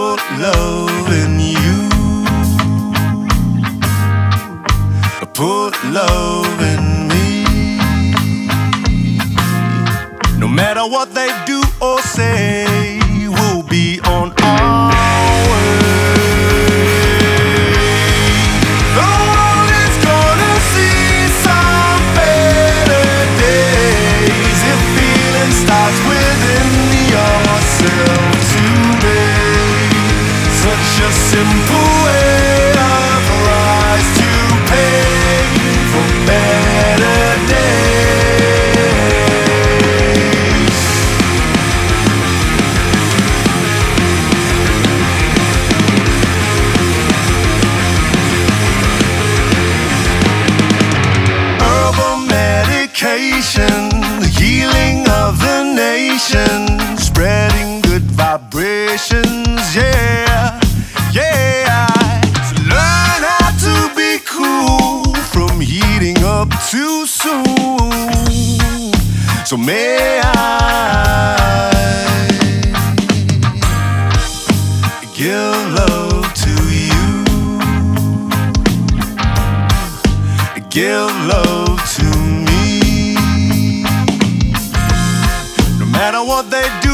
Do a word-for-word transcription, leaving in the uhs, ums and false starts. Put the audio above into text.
put love in you. Put love in me. No matter what they do or say, we'll be on our way. The world is gonna see some better days if feeling starts within yourself today. Such a simple way of rise to pay for better days. Herbal medication, the healing of the nation, spreading good vibrations, yeah, yeah. So learn how to be cool from heating up too soon. So may I give love to you, give love to me. No matter what they do